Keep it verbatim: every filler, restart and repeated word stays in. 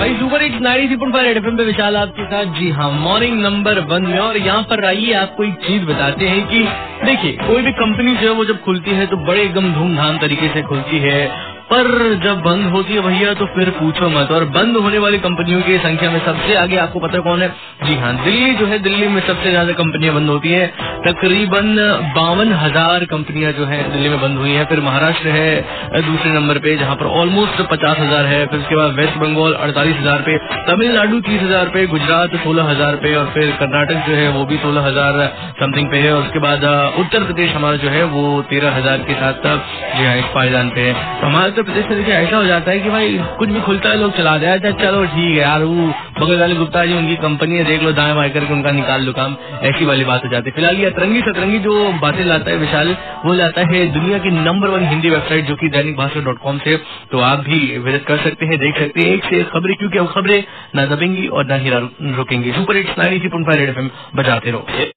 भाई super hits ninety three point five red FM पे विशाल आपके साथ। जी हाँ, मॉर्निंग नंबर वन में। और यहाँ पर आइए आपको एक चीज बताते हैं कि देखिए, कोई भी कंपनी जो है वो जब खुलती है तो बड़े एकदम धूमधाम तरीके से खुलती है, पर जब बंद होती है भैया तो फिर पूछो मत। और बंद होने वाली कंपनियों की संख्या में सबसे आगे आपको पता है कौन है? जी हाँ, दिल्ली जो है, दिल्ली में सबसे ज्यादा कंपनियां बंद होती हैं। तकरीबन बावन हजार कंपनियां जो है दिल्ली में बंद हुई हैं। फिर महाराष्ट्र है दूसरे नंबर पे, जहाँ पर ऑलमोस्ट पचास हजार है। फिर उसके बाद वेस्ट बंगाल अड़तालीस हजार पे, तमिलनाडु तीस हजार पे, गुजरात सोलह हजार पे, और फिर कर्नाटक जो है वो भी सोलह हजार समथिंग पे है। और उसके बाद उत्तर प्रदेश हमारा जो है वो तेरह हजार के साथ जी हाँ इस पायदान पे है। तो हमारे उत्तर प्रदेश में देखिए ऐसा हो जाता है कि भाई कुछ भी खुलता है लोग चला जाए, चलो ठीक है यार, वो बगल वाले गुप्ता जी उनकी कंपनी है, देख लो दाएं बाएं करके उनका निकाल लो काम, ऐसी वाली बात हो जाती है। फिलहाल ये अतरंगी सतरंगी जो बातें लाता है विशाल, वो लाता है दुनिया की नंबर वन हिंदी वेबसाइट जो कि दैनिक भास्कर डॉट कॉम से। तो आप भी विजिट कर सकते हैं, देख सकते हैं एक से एक खबरें, क्योंकि अब खबरें ना दबेंगी और ना ही रुकेंगी। Super hits ninety three point five red FM बजाते रहो।